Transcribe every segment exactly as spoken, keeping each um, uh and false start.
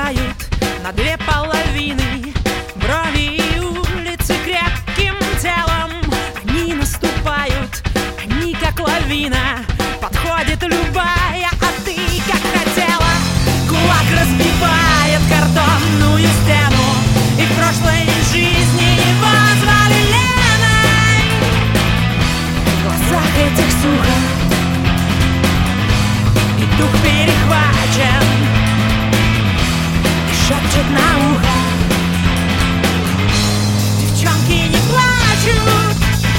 разрывают на две половины. Брови и улицы крепким телом они наступают, они как лавина. Подходит любая, а ты как хотела. Кулак разбивает картонную стену, и в прошлой жизни его звали Леной. В глазах этих сухо, и дух перехвачен, и шепчет на ухо: девчонки не плачут.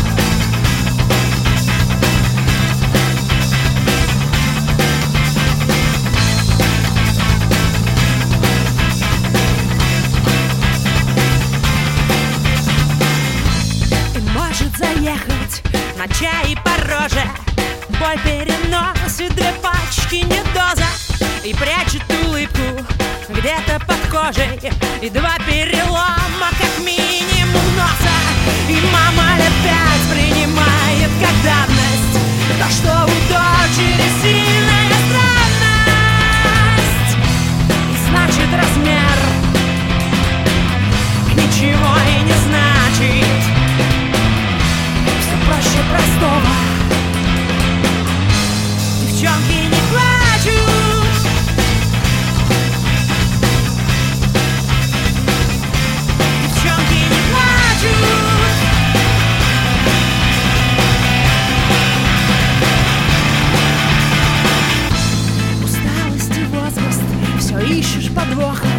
Заехать на чай по роже, боль переносит две пачки недоза и прячет улыбку где-то под кожей, и два перелома как минимум носа. И мама опять принимает как данность то, что у дочери сильная странность. И значит размер ничего и не значит. Проще простого. Девчонки не плачут. Девчонки не плачут. Усталость и возраст, все ищешь подвоха.